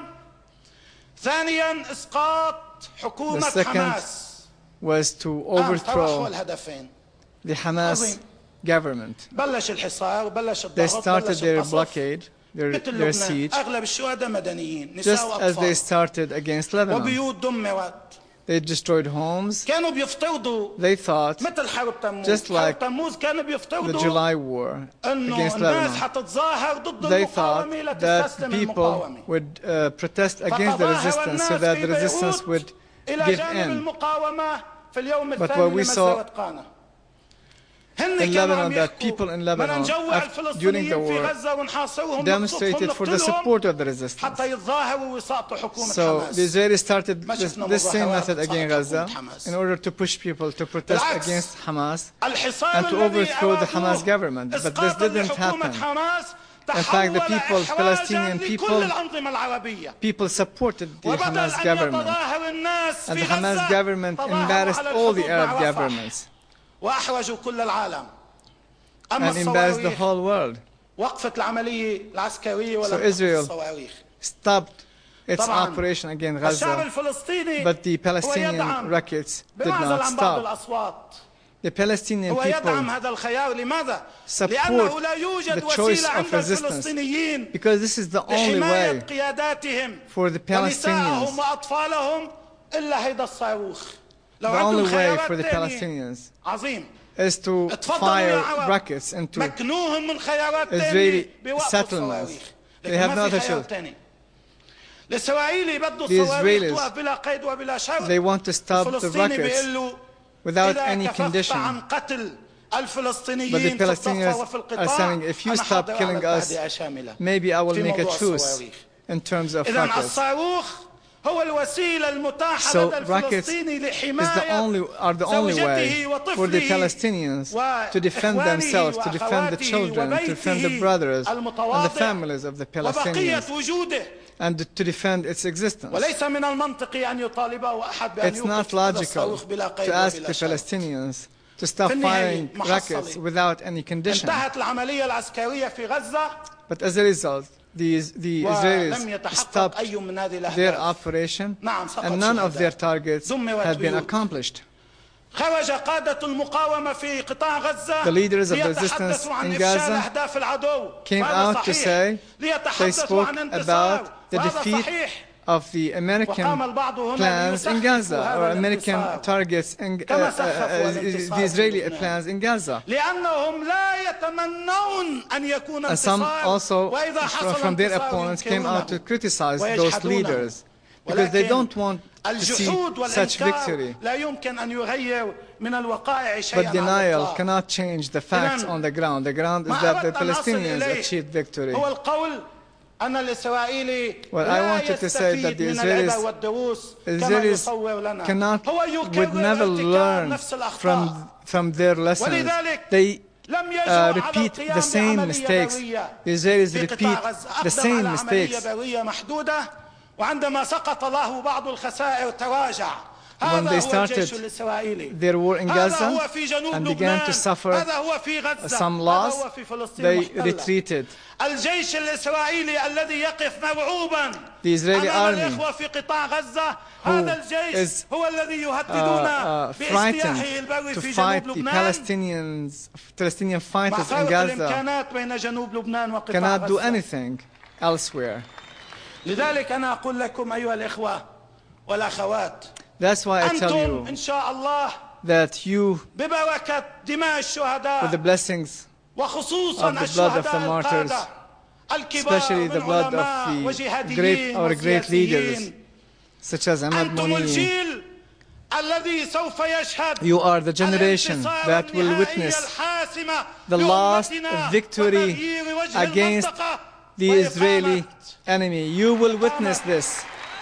ثانيا إسقاط حكومة حماس. Was to overthrow الهدفين. the Hamas government. بلش الحصار بلش الضغط. They started their blockade, their siege, أغلب الشهداء مدنيين just نساء as they وأطفال. started against Lebanon. وبيوت دمرت. They destroyed homes. كانوا بيفترضوا They thought, مثل حرب تموز. just حرب like تموز كانوا the بيفترضوا July war إنه against الناس Lebanon, حتتظاهر ضد they thought المقاومة that لتستسلم people المقاومة. would protest against the resistance so that the resistance would إلى give جانب in. المقاومة في اليوم But الثاني what we saw لمزرعة قانا. in Lebanon, that people in Lebanon during the war demonstrated for the support of the resistance. So the Israelis started this same method against Gaza in order to push people to protest against Hamas and to overthrow the Hamas government. But this didn't happen. In fact, the people, Palestinian people supported the Hamas government. And the Hamas government embarrassed all the Arab governments. وأحوجوا كل العالم. And embarrassed the whole world. وقفت العملية العسكرية So Israel stopped its operation against Gaza, but the Palestinian rockets did not stop. The Palestinian people support the choice of resistance because this is the only way for the Palestinians. The only way for the Palestinians is to fire rockets into Israeli settlements. They have no other choice. The Israelis, they want to stop the rockets without any condition. But the Palestinians are saying, if you stop killing us, maybe I will make a truce in terms of rockets. هو الوسيلة المتاحة So لدى rockets الفلسطيني are the لحماية only way زوجته for the وطفله Palestinians to defend themselves, to defend the children, to defend the brothers and the families of the وبقية Palestinians, وجوده. and to defend its existence. وليس من المنطقي أن يطالبه أحد بأن It's not يوقف هذا logical الصاروخ بلا قيد to ask وبلا the شرط. Palestinians to stop في النهاية firing محصلة. rockets without any condition. انتهت العملية العسكرية في غزة. But as a result, the ولم Israelis يتحقق stopped أي من هذه their الأهداف. operation, نعم سقط and none of their شهداء. targets دمرت have been بيوت. accomplished. خرج قادة المقاومة في قطاع غزة The leaders of the resistance ليتحدثوا عن in إفشال Gaza أهداف العدو. came وهذا out to صحيح. say they ليتحدثوا spoke عن انتصار. about the وهذا defeat صحيح. of the American وقام البعض هنا plans in ليسخفوا Gaza, هذا or American الانتصار. targets in كما سخفوا الانتصار the Israeli في لبنان. plans in Gaza. لأنهم لا يتمنون أن يكون And some انتصار. also وإذا حصل from their انتصار opponents came out to ينكرونه. criticize those ويجحدونه. leaders because they don't want to see الجحود such والإنكار victory. لا يمكن أن يغير من الوقائع شيئا But على denial الإطلاق. cannot change the facts إذن on the ground. The ground is ما that the أردت أن أصل Palestinians إليه achieved victory. هو القول أن الإسرائيلي Well, I لا wanted to say that يستفيد the من العبر Israelis والدروس كما يصور لنا. cannot, هو would يكرر never ارتكاب learn نفس الأخطاء. from their lessons. ولذلك They لم يجرؤ على repeat القيام the same بعملية mistakes. برية The Israelis في repeat قطاع غزة. the أقدم same على عملية mistakes. برية محدودة وعندما سقط له بعض الخسائر تراجع. When هذا they هو started الجيش الإسرائيلي. their war in هذا Gaza هو في جنوب and لبنان. began to suffer هذا هو في غزة. some هذا loss, هو في فلسطين they المحتلة. retreated. الجيش الإسرائيلي الذي يقف مرعوبا The Israeli أمام army الإخوة في قطاع غزة. هذا الجيش هو الذي يهددون باجتياحه البري to في fight جنوب the لبنان. Palestinian مع fighters in فارق Gaza الإمكانات بين جنوب لبنان وقطاع cannot do غزة. anything elsewhere. لذلك أنا أقول لكم أيها الإخوة والأخوات That's why I tell أنتم you إن شاء الله that you, ببركة دماء with the الشهداء blessings وخصوصا of the blood of the الشهداء martyrs, القادة الكبار especially the من blood علماء of the وجهاديين our great leaders, وسياسيين. such as Ahmad أنتم Moni. الجيل الذي سوف يشهد You are the generation الانتصار that will النهائي witness الحاسم the last لأمتنا victory وتغيير وجه against المنطقة the وإقامة Israeli enemy. You will witness this.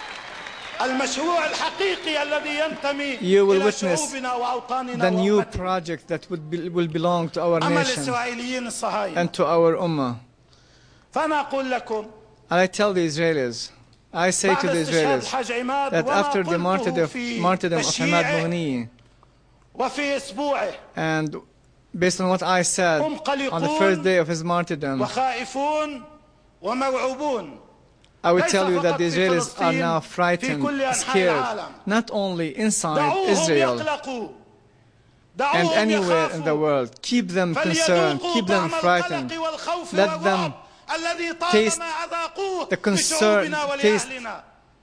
المشروع الحقيقي الذي ينتمي You will إلى witness شعوبنا وأوطاننا the new وأمتنا. project that will belong to our أما nation الإسرائيليين الصهاينة. and to our ummah. فأنا أقول لكم And I tell the Israelis, I say بعد to the استشهاد Israelis الحاج عماد that وما after the قلته في martyrdom of Ahmad تشييعه Mughni, وفي أسبوعه and based on what I said هم on the first day of his martyrdom, وخائفون ومرعوبون. I would ليس tell you that فقط the في Israelis are فلسطين، now في frightened, كل أنحاء scared, العالم. not only inside دعوهم Israel يقلقوا. and دعوهم anywhere in the يخافوا. world. Keep them concerned, فليذوقوا keep them طعم frightened. القلق والخوف Let them والرعب الذي taste طالما أذاقوه the concern, لشعوبنا taste ولأهلنا.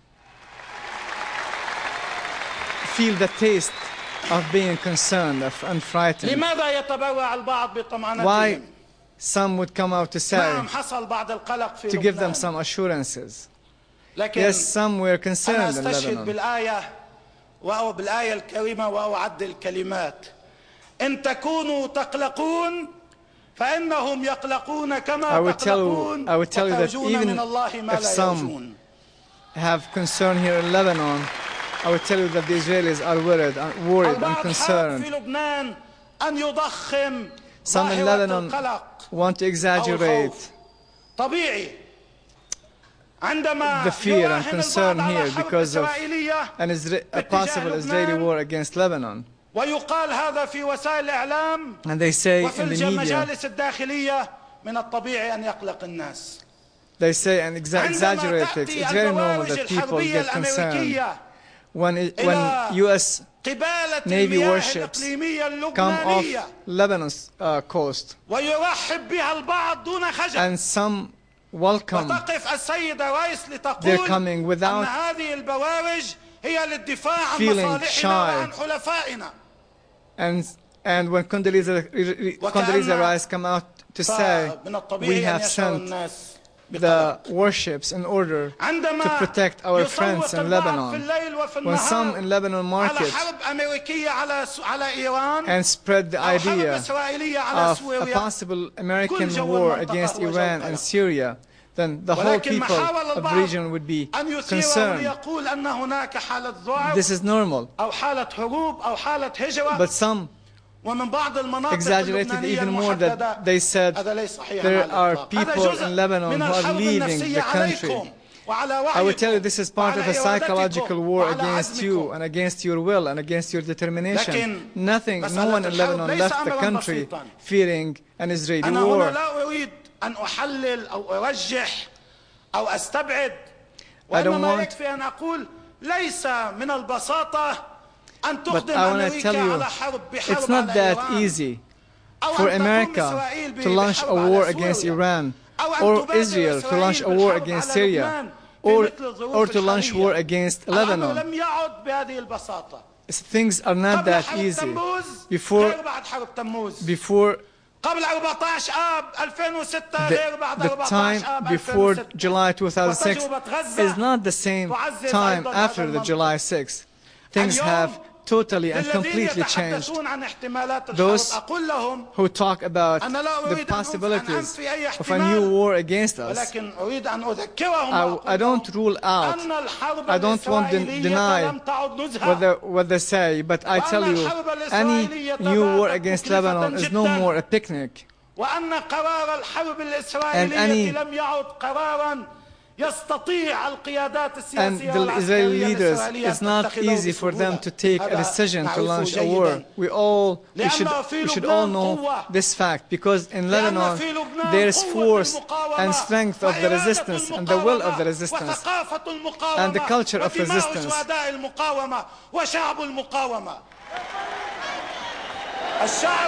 feel the taste of being concerned and frightened. لماذا يتبرع البعض بطمأنتهم؟ Why some would come out to say, نعم حصل بعض القلق في to give them لبنان. some assurances. لكن Yes, some were أنا concerned in أستشهد Lebanon. بالآية بالآية الكريمة وأعدل الكلمات. إن تكونوا تقلقون فإنهم يقلقون كما I would tell تقلقون you that وترجون even من الله ما if لا some يرجون. have concern here in Lebanon, I would tell you that the Israelis are worried and البعض حاب concerned. في لبنان أن يضخم Some in ظاهرة Lebanon القلق want to أو exaggerate الخوف. طبيعي عندما the fear and يراهن concern البعض على here حرب because of إسرائيلية a possible Israeli war against Lebanon. ويقال هذا في وسائل الإعلام And they say وفي in the media, المجالس الداخلية من الطبيعي أن يقلق الناس. they say and عندما exaggerate it. تأتي It's very normal البوارج that people الحربية get concerned الأمريكية when U.S. قبالة Navy المياه warships الإقليمية come off اللبنانية Lebanon's coast, ويرحب بها البعض دون خجل. and some welcome وتقف السيدة رايس their لتقول coming أن without هذه البوارج هي للدفاع عن feeling مصالحنا shy. وعن حلفائنا. and when Condoleezza Rice come out to say فمن we الطبيعي أن have يشعر sent الناس the بقلق. warships in order to عندما protect our يصوت friends in البعض في Lebanon, الليل وفي when some النهار in Lebanon على market حرب أمريكية على إيران and spread the أو حرب idea إسرائيلية على of a سوريا possible American كل جو war المنطقة against هو جو Iran قلق. and Syria, then the whole ولكن people محاول of the البعض region would be أن يثيره concerned. ليقول أن هناك حالة ذعر This is normal. أو حالة هروب أو حالة هجرة. But some ومن بعض المناطق exaggerated اللبنانية even more المحددة. that they said هذا ليس صحيحا there على are الإطلاق. people هذا جزء in Lebanon من who are الحرب leaving النفسية the country. عليكم وعلى I would tell you وعيكم this is part of a وعلى psychological إرادتكم war وعلى against you عزمكم. and against your will and against your determination. لكن No one in Lebanon ليس left the أمراً country بسيطاً. fearing an Israeli أنا هنا war. لا أريد أن أحلل أو أرجح أو أستبعد I don't وإنما want- يكفي أن أقول ليس من البساطة أن But تقدم I want to أمريكا tell you, على حرب بحرب it's not على that إيران easy أو for أن تقوم America إسرائيل to launch a بحرب على war سوريا. against Iran أو أن or تبادر Israel to launch a إسرائيل war بالحرب against على Syria لبنان في or مثل الظروف to launch الحالية. war against الأمر Lebanon. لم يعد بهذه البساطة. Things are not قبل that حرب easy. تموز Before غير بعد حرب تموز. before قبل 14 آب 2006 the, غير بعد the 14 time آب before 2006. July 2006 وتجربة غزة is not the same تعزز time أيضاً after هذا the المنطق. July 6th. Things اليوم have totally and للذين completely changed. يتحدثون عن احتمالات الحرب Those أقول لهم who talk about أنا لا the أريد أن possibilities أنفي أي of a new احتمال war against us, ولكن أريد أن أذكرهم I don't rule out, أن الحرب I don't want to الإسرائيلية deny لم تعد نزهة what they say, but I tell you, any new war against Lebanon is no more a picnic. وأن قرار الحرب any- الإسرائيلية لم يعد قرارا يستطيع القيادات And السياسية the والعسكرية Israeli leaders, الإسرائيلية it's not تتخذه easy for them بسهولة. to take a هذا decision to نعرفه launch a جيداً. war. We should all know قوة. this fact, because in Lebanon في لبنان there is قوة force المقاومة and strength of the وإرادة resistance and the will of the المقاومة resistance وثقافة المقاومة and the culture of ودماء resistance. شهداء المقاومة وشعب المقاومة. الشعب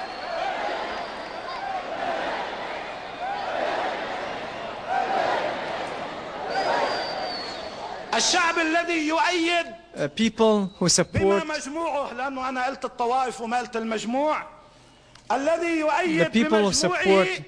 الشعب الذي يؤيد People who بما support مجموعه لأنه أنا قلت الطوائف وما قلت المجموع الذي يؤيد The people who بمجموعه support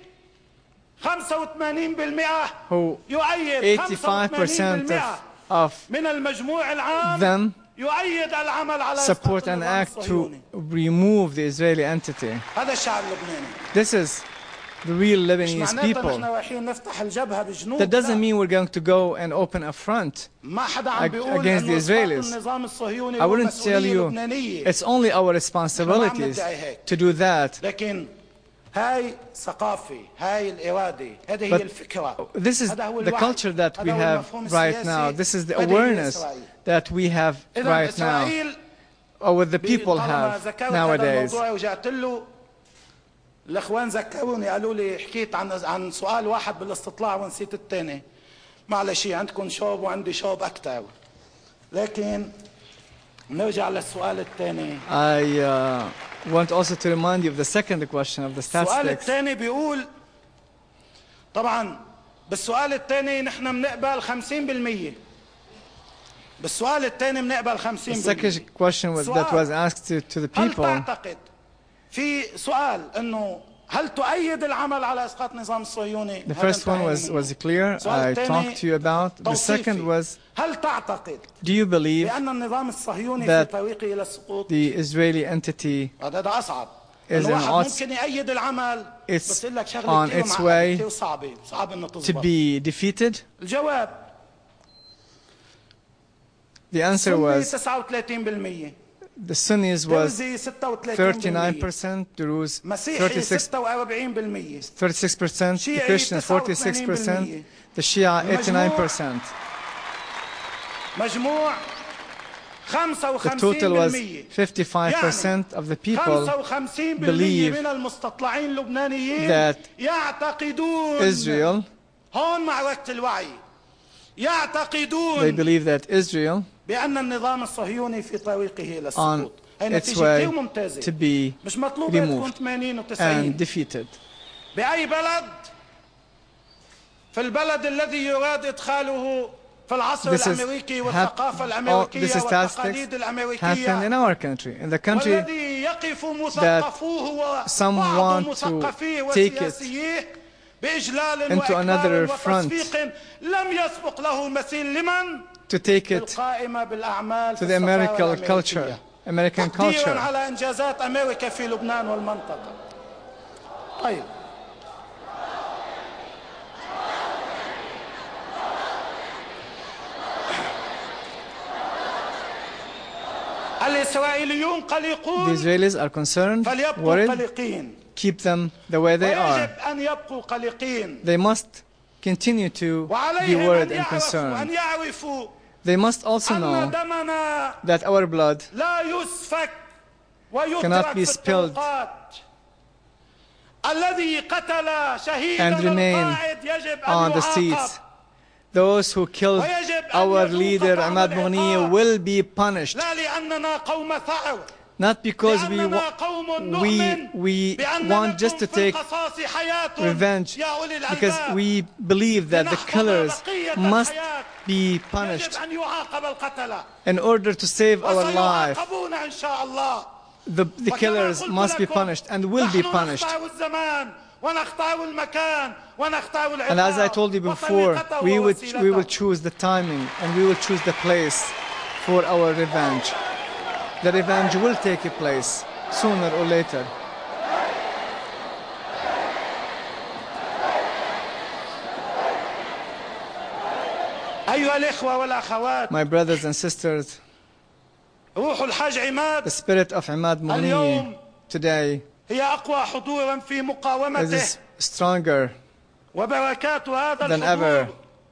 85% who يؤيد 85% 85% of من المجموع العام them يؤيد العمل على support إسقاط an النظام act to الصهيوني. remove the Israeli entity. هذا الشعب اللبناني. This is the real مش Lebanese معناتها people. نحن رايحين نفتح الجبهة بجنوب. That doesn't لا. mean we're going to go and open a front. ما حدا عم بيقول against إنه the إسقاط Israelis. النظام الصهيوني I هو wouldn't tell مسؤولية you لبنانية. it's only our responsibilities to do that. لكن هاي ثقافة، هاي الإرادة، هذه But هي الفكرة. this is هذا هو the الوعي. culture that we هذا هو have المفهوم right السياسي. now. This is the وهذه هي awareness إسرائيل. that we have إذن right now, إسرائيل or what the people طالما have ذكرت هذا nowadays. الموضوع وجعت له الإخوان ذكروني قالوا لي حكيت عن سؤال واحد بالاستطلاع ونسيت الثاني. معلش عندكم شوب وعندي شوب أكثر. لكن نرجع للسؤال الثاني. I want also to remind you of the second question of the السؤال statistics. الثاني بيقول طبعا بالسؤال الثاني نحن بنقبل 50%. بالسؤال الثاني بنقبل 50%. The second question that was asked to the هل people, تعتقد في سؤال انه هل تؤيد العمل على اسقاط النظام الصهيوني؟ the first one was clear, I talked to you about. The second was, هل تعتقد do you believe بأن النظام الصهيوني في that طريقه إلى السقوط؟ the Israeli entity هذا أصعب. is إنه in واحد odds, ممكن يأيد العمل it's بس يقول لك شغلة on كثير its معقدة way كثير صعبة، صعب إنه to تزبط. be defeated? الجواب The answer سني was 39%، the Sunnis was درزي 36%، 39%, Druze مسيحي 36%, 46%، 36%, the Christians 46%, the Shia 89%. مجموع The total was 55%. 55% of the people 55% believe من المستطلعين اللبنانيين that يعتقدون Israel, هون معركة الوعي they يعتقدون believe that Israel بأن النظام الصهيوني في طريقه إلى on السقوط. هي its نتيجة way كثير ممتازة. to be مش مطلوبة تكون removed 80 and و90. defeated. بأي بلد؟ في البلد الذي يراد إدخاله في العصر This is الأمريكي والثقافة all الأمريكية this is والتقاليد statistics happened الأمريكية in our country, in the country والذي يقف مثقفوه some وبعض want to مثقفيه take it وسياسيه بإجلال into وإكبار another front, وتصفيق لم يسبق له مثيل لمن؟ to take it القائمة بالأعمال to في the الثقافة American culture, الأمريكية. American تقديرا culture. على إنجازات أمريكا في لبنان والمنطقة. طيب الإسرائيليون The قلقون Israelis are concerned, فليبقوا worried. قلقين. Keep them the way they ويجب are. أن يبقوا قلقين. They must continue to be وعليهم worried أن and concerned. يعرفوا They must also أن know دمنا that our blood لا يسفك cannot ويترك be في spilled الطرقات. الذي قتل شهيدا and remain القائد يجب on أن the يعاقب. streets. Those who killed our leader Ahmad Mughniya will be punished, لا لأننا قوم ثأر. not because لأننا قوم we نؤمن want just to بأن في take القصاص حياة revenge, يا أولي because الألباب. we believe that the killers must be punished يجب أن يعاقب القتلة. in order to save our life. وسيعاقبون إن شاء الله. The killers must be punished and will be punished. نحن نختار الزمان ونختار المكان ونختار العقاب. And as I told you before, we will choose the timing and we will choose the place for our revenge. The revenge will take place sooner or later. أيها الإخوة والأخوات، My brothers and sisters, روح الحاج عماد the spirit of Ahmad Mughniya today هي أقوى حضورا في مقاومته is stronger وبركات هذا than الحضور ever.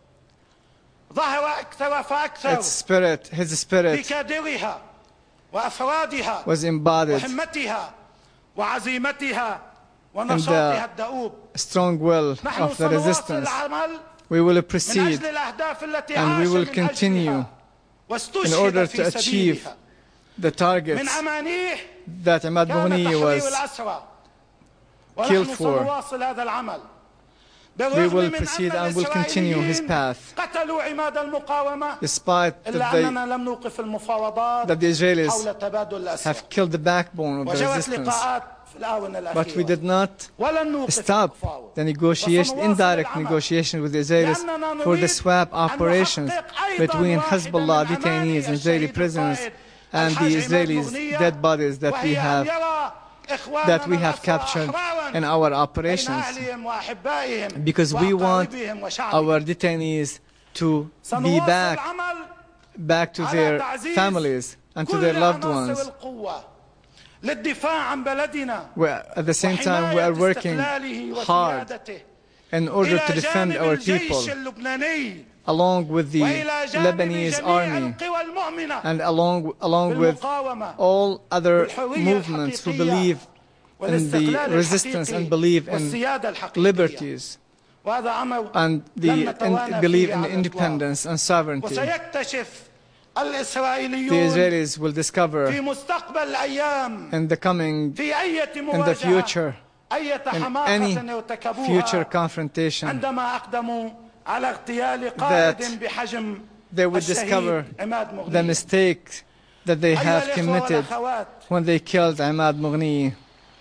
ظهر أكثر فأكثر Its spirit, his spirit بكادرها وأفرادها was embodied وهمتها وعزيمتها ونشاطها الدؤوب. strong will نحن of the سنواصل resistance. العمل We will من proceed أجل الأهداف التي and we عاش will من continue أجلها in واستشهد order في to achieve سبيلها. the targets من أمانيه that Ahmad كان Mughniya تحرير was الأسرى. killed ونحن for. سنواصل هذا العمل. We بالرغم will من proceed أن and will continue his الإسرائيليين path, قتلوا عماد المقاومة despite إلا أننا لم نوقف المفاوضات that the Israelis حول تبادل الأسرى. have killed the backbone of the وجرت resistance. لقاءات في الآونة But we الأخيرة. did not ولن نوقف stop المفاوض. the negotiation, وسنواصل indirect العمل. negotiation with the Israelis لأننا for the نريد swap أن operations نحقق أيضاً between واحداً Hezbollah من أماني detainees and Israeli الشهيد prisoners القائد and the الحاج عماد Israelis' مغنية، dead bodies that we وهي أن have يرى إخواننا الأسرى captured أحراراً in our بين operations, أهلهم وأحبائهم because we want وأقاربهم وشعبهم. our detainees to be سنواصل العمل back to على their تعزيز families and to كل their loved عناصر ones. القوة للدفاع عن بلدنا At the same time, we are وحماية working استقلاله hard وسيادته in order to إلى defend جانب our الجيش people, اللبناني along with the وإلى جانب Lebanese جميع army القوى المؤمنة and along with بالمقاومة all other بالحرية movements who الحقيقية believe in the والاستقلال resistance الحقيقي and believe in والسيادة الحقيقية. liberties وهذا أمر and لن نتوانى believe فيه in على الإطلاق. independence and sovereignty. وسيكتشف The الإسرائيليون Israelis will في discover مستقبل الأيام in the coming, في أي in the مواجهة future, أي in any حماقة future ارتكبوها confrontation, عندما أقدموا على اغتيال قائد that بحجم they would discover الشهيد عماد the مغني. mistake that they أيها have الإخوة committed والأخوات، when they killed Ahmad Mughniya.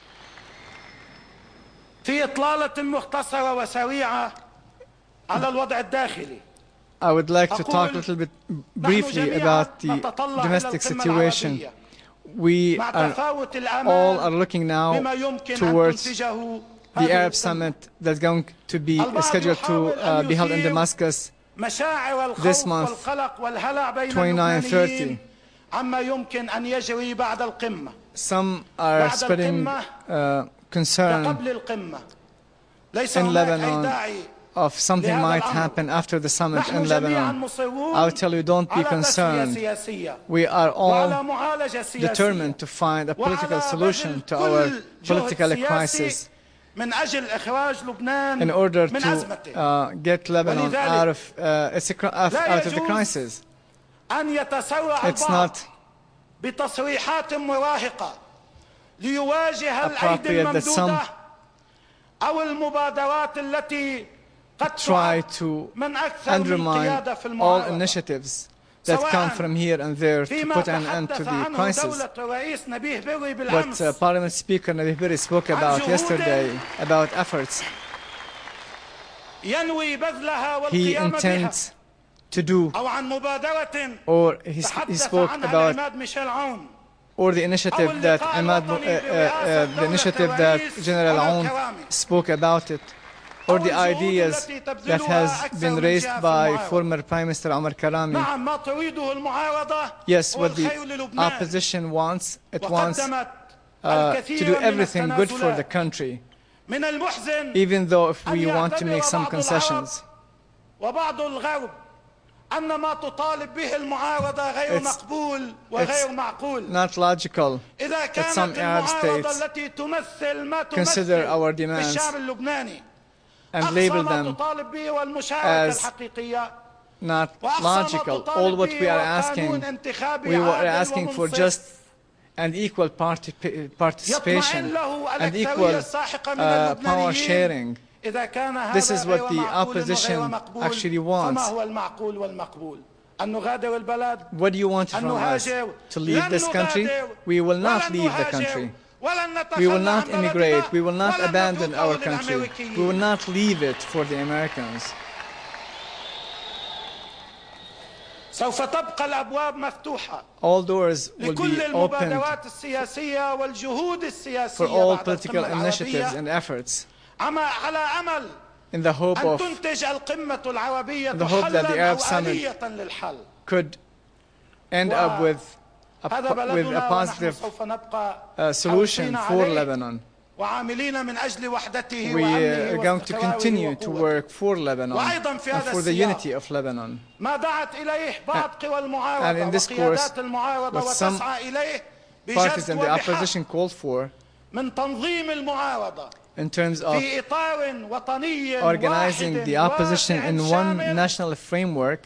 في إطلالة مختصرة وسريعة على الوضع الداخلي. I would like to talk a little bit briefly about the نتطلع إلى domestic القمة situation. العربية We مع are تفاوت all are الآمال looking now بما يمكن أن towards تنتجه the هذه Arab القمة. summit that's going to be scheduled to be held in Damascus مشاعر this الخوف month, والقلق والهلع بين 29 30. اللبنانيين عما يمكن أن يجري بعد القمة Some are بعد spreading القمة concern قبل القمة. ليس in هناك أي Lebanon داعي. of something لهذا might الأمر. happen after the summit نحن in جميعا Lebanon. مصرون I'll tell you, don't be على تسوية concerned. سياسية We are وعلى all معالجة سياسية determined to find a political وعلى solution بذل to كل our جهد political سياسي crisis من أجل إخراج لبنان in order من أزمته. to get Lebanon out of the يجوز crisis. أن يتسرع It's البعض not بتصريحات مراهقة ليواجه الأيدي appropriate that some الممدودة أو المبادرات التي قد try تعد to من أكثر من undermine قيادة في all المعارضة. initiatives that come from here and there to فيما put an end to تحدث the عنه crisis. دولة الرئيس نبيه بري What بالأمس Parliament Speaker Nabih Berri spoke about yesterday about efforts ينوي بذلها he والقيام بها intends to do, أو عن مبادرة or he تحدث spoke عنها about, العماد ميشيل عون or the initiative that General Aoun spoke about it, or the ideas that has been raised by former Prime Minister Omar Karami. Yes, what the opposition wants, it wants to do everything good for the country, even though if we want to make some concessions. It's not logical that some Arab states consider our demands and label them as not logical. All what we are asking, we were asking for just and equal participation and equal power sharing. This is what the opposition actually wants. What do you want from us? To leave this country? We will not leave the country. We will not immigrate. We will not abandon our country. We will not leave it for the Americans. All doors will be opened for all political initiatives and efforts in the hope that the Arab Summit could end up with a positive solution for Lebanon. We are going to continue to work for Lebanon and for the unity of Lebanon. And in this course, what some parties in the opposition called for, in terms of organizing the opposition in one national framework,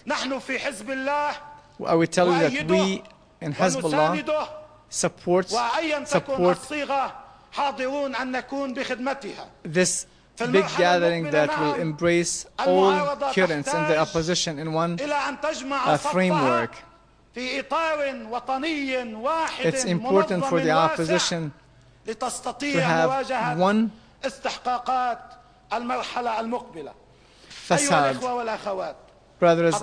I will tell you that we in Hezbollah support this big gathering that will embrace all currents in the opposition in one framework. It's important for the opposition to have one facade. Brothers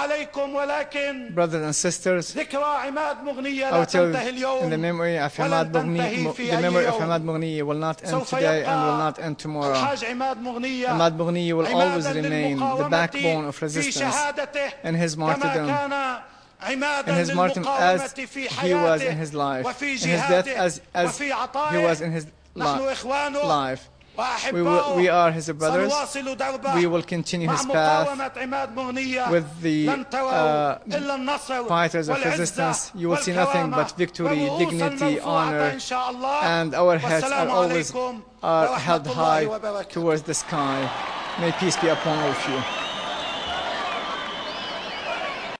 and sisters, I will tell you, in the memory of Hamad Mughniya will not end today and will not end tomorrow. Hamad Mughniya will always remain the backbone of resistance in his martyrdom. In his martyrdom as he was in his life, in his death as he was in his life. We are his brothers. We will continue his path with the fighters of resistance. You will see nothing but victory, dignity, honor, and our heads are always held high towards the sky. May peace be upon all of you.